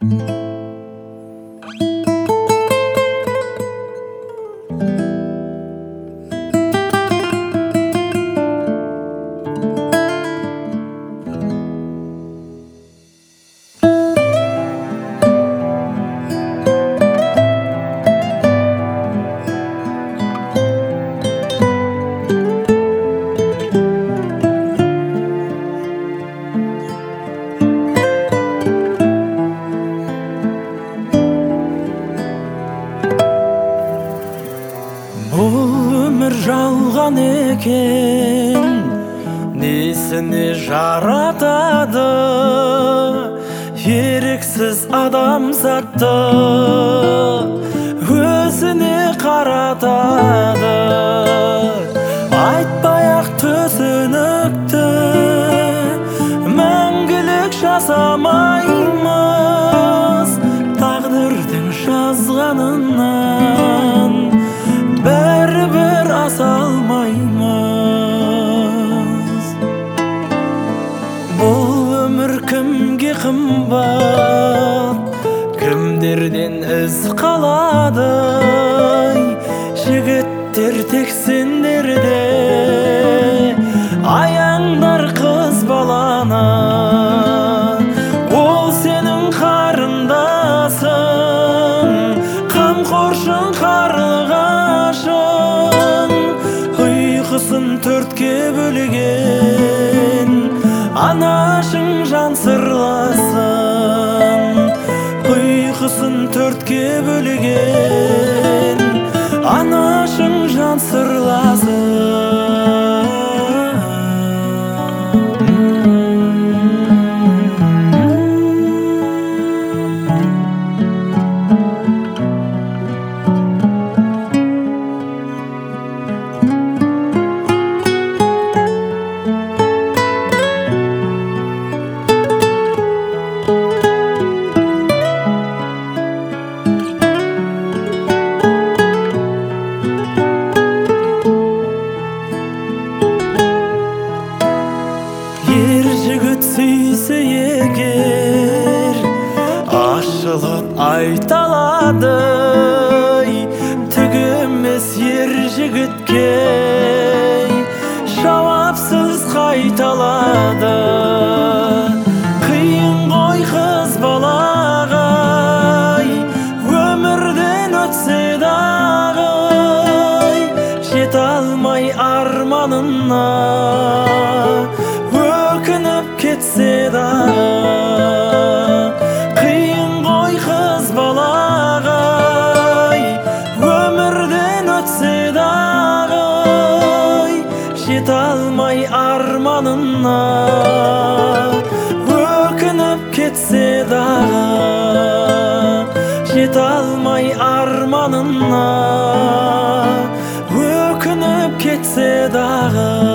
Өмір жалған екен, несіне жаратады, еріксіз адамзатты өзіне қаратады. Айтпай-ақ түсінікті мәңгілік жасамаймыз, тағдырдың жазғанынан бәрібір аса алмаймыз. Бұл өмір кімге қымбат, кімдерден із қалады? Жігіттер тек сендерде аяңдар қыз баланы, ол сенің қарындасың, қамқоршың, қарлығашың, ұйқысын төртке бөлген анашың, жан сырласың, ұйқысын төртке бөлген анашың, жан сырласың. Ер жігіт сүйсе егер, ашылып айта алады, түгемес ер жігітке жауапсыз қайталады. Қиын ғой қыз балаға өмірден өтсе дағы, жете алмай арманына өкініп кетсе дағы. Қиын ғой қыз балаға өмірден өтсе дағы, жете алмай арманына өкініп кетсе дағы. Жете алмай арманына өкініп кетсе дағы.